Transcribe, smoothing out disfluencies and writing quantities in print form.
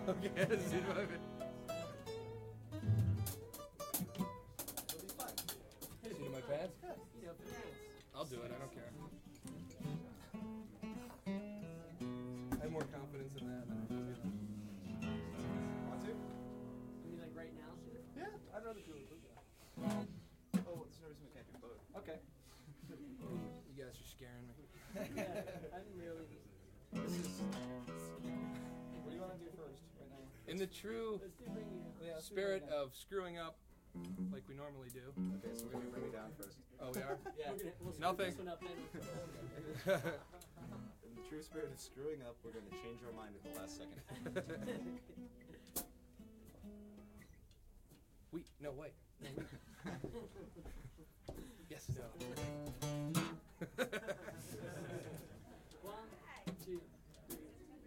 Okay, this is my It'll be fun. seat in my pants. Yeah, I'll do it. I don't care. I have more confidence in that than I do. Want to? You mean like right now? Yeah, I'd rather do it. Well, Oh, there's no reason we can't do both. Okay. you guys are scaring me. Yeah, I'm really. This is. What do you want to do first, right now? In the true Let's do bring you down. Yeah, let's do spirit right now. of screwing up, like we normally do. Okay, so we're gonna bring me down first. Oh, we are. Yeah, we'll split Nothing. this one up then. In the true spirit of screwing up, we're gonna change our mind at the last second. No, wait. No, wait. Yes, no.